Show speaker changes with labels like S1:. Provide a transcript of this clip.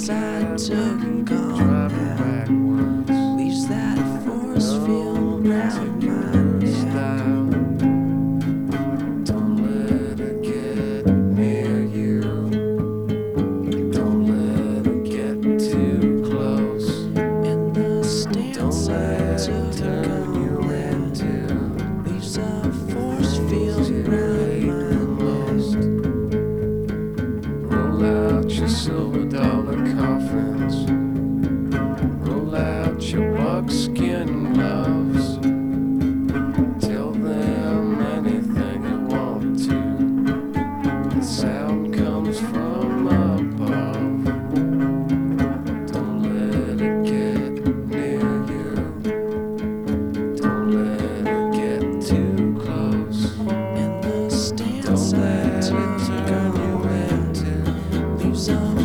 S1: side took on
S2: driving
S1: now.
S2: backwards.
S1: Leaves that force field round my neck.
S2: Don't let it get near you. Don't let it get too close.
S1: In the
S2: Don't
S1: stance I
S2: let it
S1: took
S2: turn you
S1: on now.
S2: into
S1: Leaves a force
S2: fools
S1: field
S2: you
S1: round
S2: hate
S1: my
S2: the most.
S1: neck.
S2: Roll out your silver dollar coffins. Roll out your buckskin gloves. Tell them anything you want to. The sound comes from above. Don't let it get near you. Don't let it get too close.
S1: In the
S2: Don't
S1: stance I
S2: let it
S1: took
S2: turn you
S1: on now.
S2: into
S1: Leaves a